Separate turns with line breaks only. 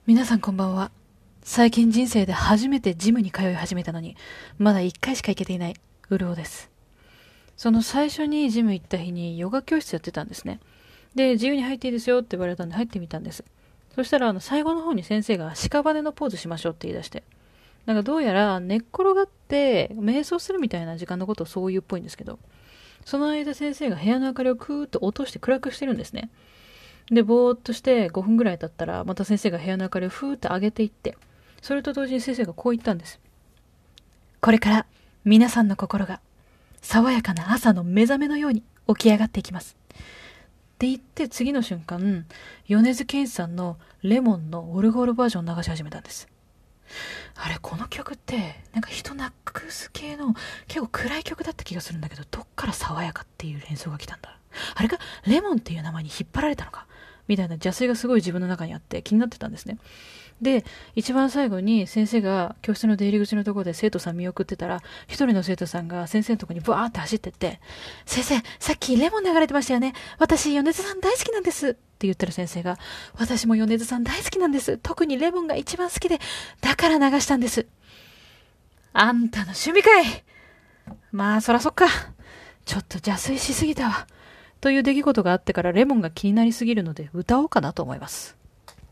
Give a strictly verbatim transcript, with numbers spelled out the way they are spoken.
皆さんこんばんは。最近人生で初めてジムに通い始めたのに、まだいっかいしか行けていない、うるおです。その最初にジム行った日にヨガ教室やってたんですね。で、自由に入っていいですよって言われたんで入ってみたんです。そしたらあの最後の方に先生が屍のポーズしましょうって言い出して。なんかどうやら寝っ転がって瞑想するみたいな時間のことをそう言うっぽいんですけど、その間先生が部屋の明かりをクーッと落として暗くしてるんですね。で、ぼーっとしてごふんぐらい経ったら、また先生が部屋の明かりをふーっと上げていって、それと同時に先生がこう言ったんです。これから皆さんの心が爽やかな朝の目覚めのように起き上がっていきます。って言って次の瞬間、米津玄師さんのレモンのオルゴールバージョンを流し始めたんです。あれ、この曲って、なんか人なくす系の結構暗い曲だった気がするんだけど、どっから爽やかっていう連想が来たんだ。あれか、レモンっていう名前に引っ張られたのかみたいな邪推がすごい自分の中にあって気になってたんですね。で、一番最後に先生が教室の出入り口のところで生徒さん見送ってたら、一人の生徒さんが先生のところにブワーって走ってって、先生、さっきレモン流れてましたよね。私、米津さん大好きなんです。って言ったら先生が、私も米津さん大好きなんです。特にレモンが一番好きで、だから流したんです。あんたの趣味かい。まあ、そらそっか。ちょっと邪推しすぎたわ。という出来事があってからレモンが気になりすぎるので歌おうかなと思います。